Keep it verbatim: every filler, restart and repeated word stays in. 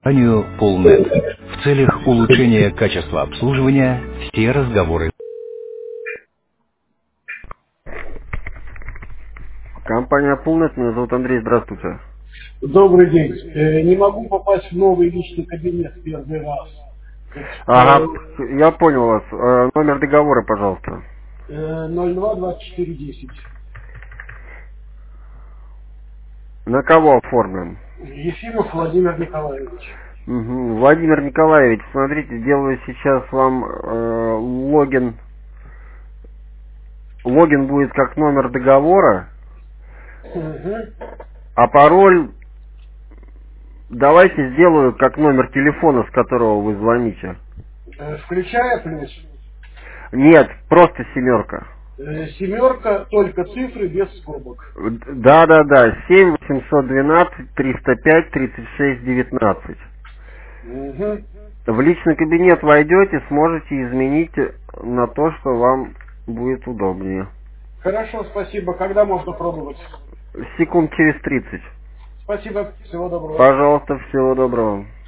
Компанию Полнет. В целях улучшения качества обслуживания все разговоры. Компания Полнет, меня зовут Андрей, здравствуйте. Добрый день. Э, не могу попасть в новый личный кабинет первый раз. Значит, Ага, э, я понял вас. Э, Номер договора, пожалуйста. э, ноль два двадцать четыре десять. На кого оформлен? Ефимов Владимир Николаевич. Мгм. Владимир Николаевич, смотрите, сделаю сейчас вам э, логин. Логин будет как номер договора, Мгм. а пароль давайте сделаю как номер телефона, с которого вы звоните. Э, включая плюс. Нет, просто семерка. Э, семерка, только цифры без скобок. Да, да, да, семь восемьсот двенадцать триста пять тридцать шесть девятнадцать. Мгм. В личный кабинет войдете, сможете изменить на то, что вам будет удобнее. Хорошо, спасибо. Когда можно пробовать? Секунд через тридцать. Спасибо. Всего доброго. Пожалуйста, всего доброго.